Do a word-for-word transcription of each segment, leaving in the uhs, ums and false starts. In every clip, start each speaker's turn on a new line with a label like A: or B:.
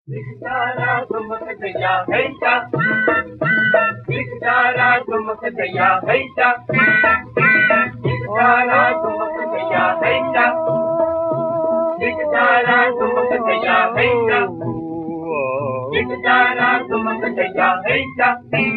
A: Dikdara gumukdaya heita, Dikdara gumukdaya heita, Dikdara gumukdaya heita, Dikdara gumukdaya heita, Dikdara gumukdaya heita.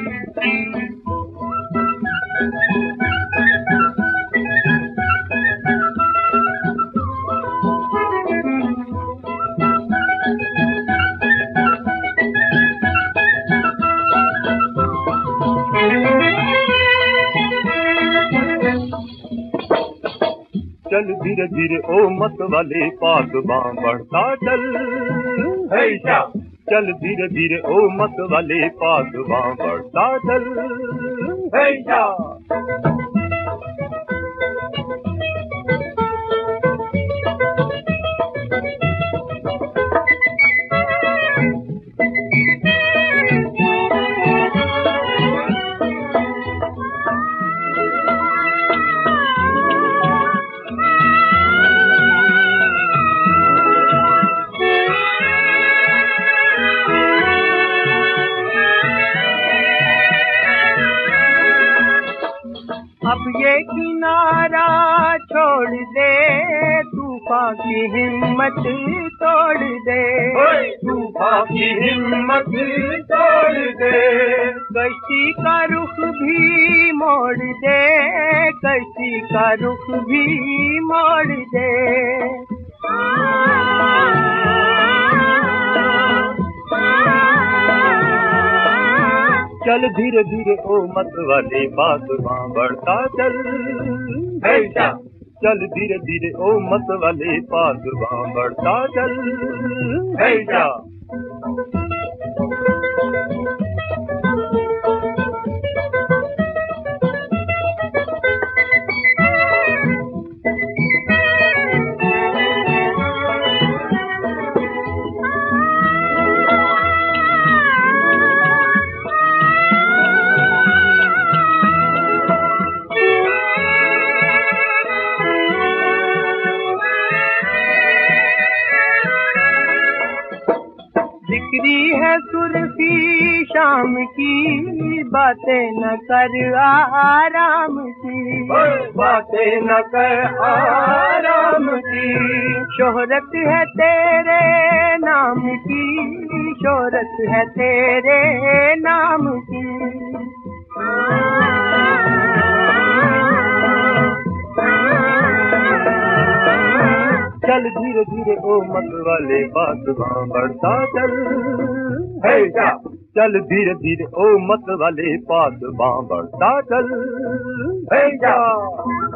B: चल धीरे धीरे ओ मत वाले पास बां बढ़ता चल,
A: हेचा
B: चल धीरे धीरे ओ मत वाले पास बां बढ़ता चल,
A: हेचा
C: अब ये किनारा छोड़ दे, तूफान की हिम्मत तोड़ दे,
A: तूफान की हिम्मत तोड़ दे,
C: कश्ती का रुख भी मोड़ दे, कश्ती का रुख भी मोड़ दे।
B: चल धीरे धीरे ओ मत वाले पास बां बढ़ता चल,
A: हेचा
B: चल धीरे धीरे ओ मत वाले पास बां बढ़ता चल,
A: हेचा
C: जिक्री है सुर्खी शाम की, बातें न कर आराम की,
A: बातें न कर आराम की,
C: शोहरत है तेरे नाम की, शोहरत है तेरे नाम की।
B: चल धीरे धीरे ओ मत वाले पास बां बढ़ता चल,
A: हेचा
B: चल धीरे धीरे ओ मत वाले पास बां बढ़ता चल,
A: हेचा